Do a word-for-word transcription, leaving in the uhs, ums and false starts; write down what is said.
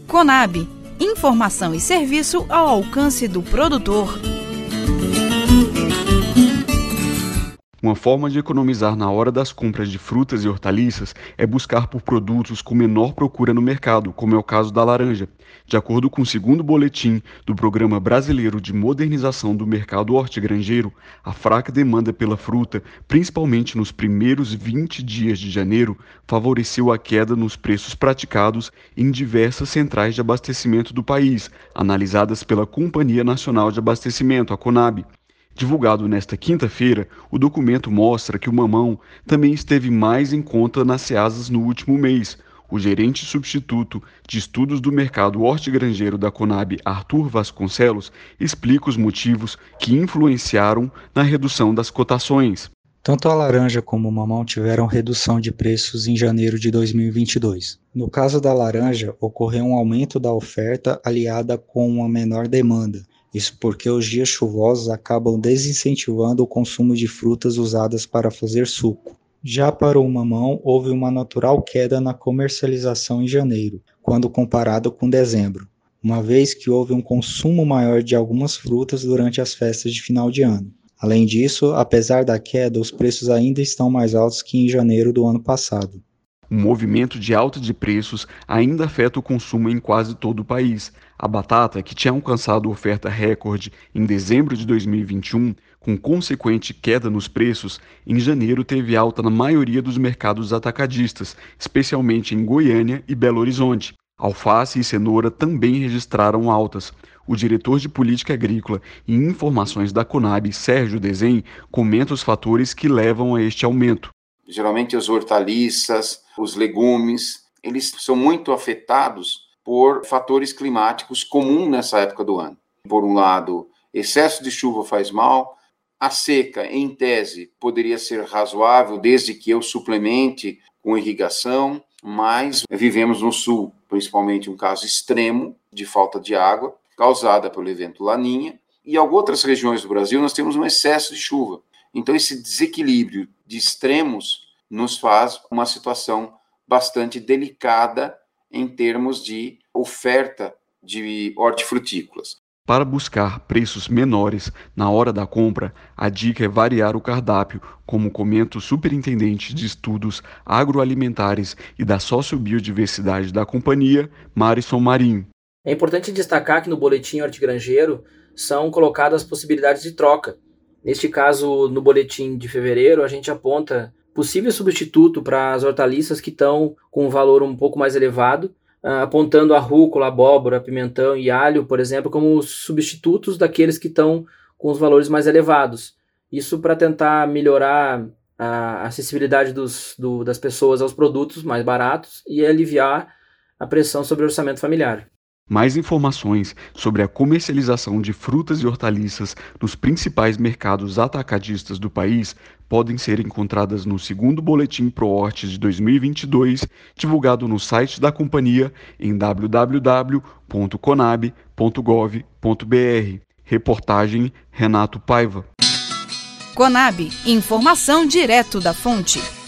Conab, informação e serviço ao alcance do produtor. Uma forma de economizar na hora das compras de frutas e hortaliças é buscar por produtos com menor procura no mercado, como é o caso da laranja. De acordo com o segundo boletim do Programa Brasileiro de Modernização do Mercado Hortigranjeiro, a fraca demanda pela fruta, principalmente nos primeiros vinte dias de janeiro, favoreceu a queda nos preços praticados em diversas centrais de abastecimento do país, analisadas pela Companhia Nacional de Abastecimento, a Conab. Divulgado nesta quinta-feira, o documento mostra que o mamão também esteve mais em conta nas ceasas no último mês. O gerente substituto de estudos do mercado hortigranjeiro da Conab, Arthur Vasconcelos, explica os motivos que influenciaram na redução das cotações. Tanto a laranja como o mamão tiveram redução de preços em janeiro de dois mil e vinte e dois. No caso da laranja, ocorreu um aumento da oferta aliada com uma menor demanda. Isso porque os dias chuvosos acabam desincentivando o consumo de frutas usadas para fazer suco. Já para o mamão, houve uma natural queda na comercialização em janeiro, quando comparado com dezembro, uma vez que houve um consumo maior de algumas frutas durante as festas de final de ano. Além disso, apesar da queda, os preços ainda estão mais altos que em janeiro do ano passado. O movimento de alta de preços ainda afeta o consumo em quase todo o país. A batata, que tinha alcançado oferta recorde em dezembro de dois mil e vinte e um, com consequente queda nos preços, em janeiro teve alta na maioria dos mercados atacadistas, especialmente em Goiânia e Belo Horizonte. Alface e cenoura também registraram altas. O diretor de Política Agrícola e Informações da Conab, Sérgio Desen, comenta os fatores que levam a este aumento. Geralmente as hortaliças, os legumes, eles são muito afetados por fatores climáticos comuns nessa época do ano. Por um lado, excesso de chuva faz mal, a seca, em tese, poderia ser razoável desde que eu suplemente com irrigação, mas vivemos no sul, principalmente um caso extremo de falta de água, causada pelo evento Laninha, e em outras regiões do Brasil nós temos um excesso de chuva. Então, esse desequilíbrio de extremos nos faz uma situação bastante delicada em termos de oferta de hortifrutícolas. Para buscar preços menores na hora da compra, a dica é variar o cardápio, como comenta o superintendente de estudos agroalimentares e da sociobiodiversidade da companhia, Marison Marinho. É importante destacar que no boletim hortigranjeiro são colocadas possibilidades de troca. Neste caso, no boletim de fevereiro, a gente aponta possível substituto para as hortaliças que estão com um valor um pouco mais elevado, apontando a rúcula, abóbora, pimentão e alho, por exemplo, como substitutos daqueles que estão com os valores mais elevados. Isso para tentar melhorar a acessibilidade dos, do, das pessoas aos produtos mais baratos e aliviar a pressão sobre o orçamento familiar. Mais informações sobre a comercialização de frutas e hortaliças nos principais mercados atacadistas do país podem ser encontradas no segundo Boletim ProHort de dois mil e vinte e dois, divulgado no site da companhia em w w w ponto conab ponto gov ponto b r. Reportagem Renato Paiva. Conab, informação direto da fonte.